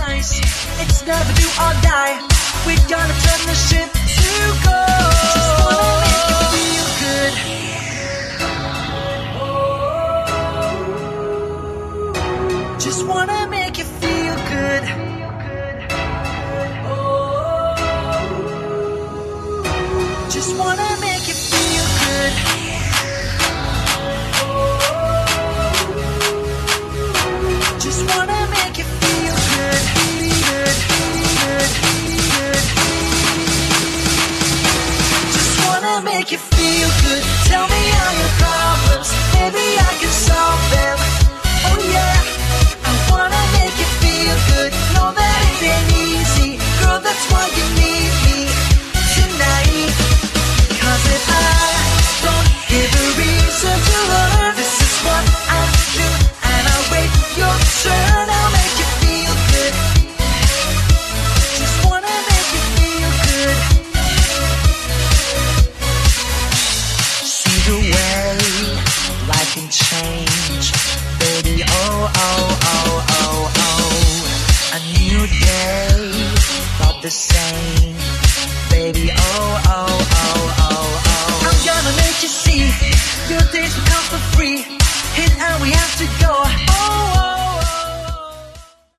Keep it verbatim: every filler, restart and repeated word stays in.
nice. It's never do or die. We're gonna turn the ship to gold. Just wanna make you feel good. Just wanna make you feel good. Just wanna make you feel good. Just wanna